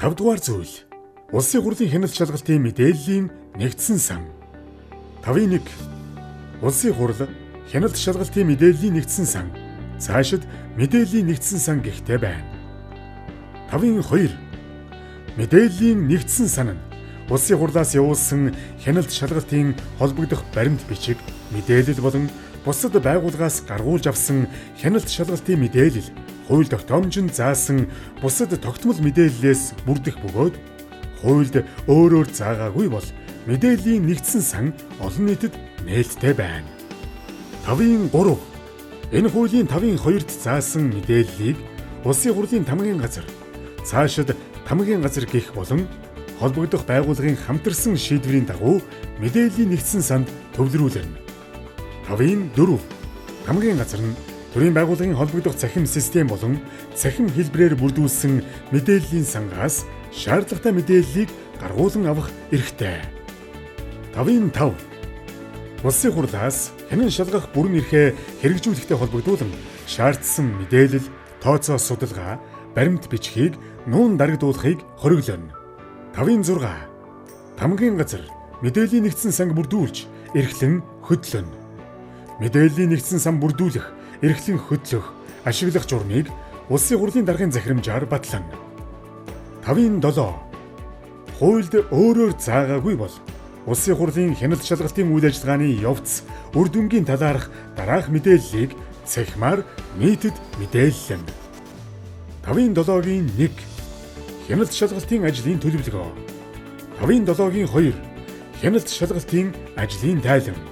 5 дугаар зүйл. Улсын хурлын хяналт шалгалтын мэдээллийн нэгдсэн сан. 5.1. Улсын хурл хяналт шалгалтын мэдээллийн нэгдсэн сан. Цаашид мэдээллийн нэгдсэн сан гихтэй байна. 5.2. Мэдээллийн нэгдсэн сан нь улсын хурлаас явуулсан хяналт шалгалтын холбогдох баримт бичиг, мэдээлэл болон бусад байгууллагаас гаргуулж авсан хяналт шалгалтын мэдээлэл, хууль тогтоомжинд заасан бусад тогтмол мэдээллээс бүрдэх бөгөөд хуульд өөрөөр заагаагүй бол мэдээллийн нэгдсэн сан олон нийтэд нээлттэй байна. 5.3. Энэ хуулийн 5.2-т заасан мэдээллийг улсын хурлын тамгын газар, цаашид тамгын газар гэх болон холбогдох байгууллагын хамтарсан шийдвэрийн дагуу мэдээллийн нэгдсэн санд төвлөрүүлнэ. 5.4. Тамгын газар нь төрийн байгууллагын холбогдох цахим систем болон цахим хэлбэрээр бүрдүүлсэн мэдээллийн сангаас шаардлагатай мэдээллийг гаргуулan авах эрхтэй. 5.5. Улсын хурлаас хянан шалгах бүрэн эрхээ хэрэгжүүлэхтэй холбогдуулан шаардсан мэдээлэл, тооцоо судалгаа, баримт бичгийг нүүн дарагдуулахыг хориглоно. 5.6. Тамгын газар мэдээллийн нэгдсэн санг бүрдүүлж, эрхлэн хөтлөнө. Мэдээллийн нэгдсэн сан бүрдүүлэх, эрхлэн хөтлөх, ашиглах журмыг улсын хурлын даргын захирамжаар батлана. 5.7. Хуульд өөрөөр заагаагүй бол улсын хурлын хяналт шалгалтын үйл ажиллагааны явц үр дүнгийн талаарх дараах мэдээллийг цахимаар нийтэд мэдээллэнэ. 5.7-гийн 1. Хяналт шалгалтын ажлын төлөвлөгөө. 5.7-гийн 2. Хяналт шалгалтын ажлын тайлан.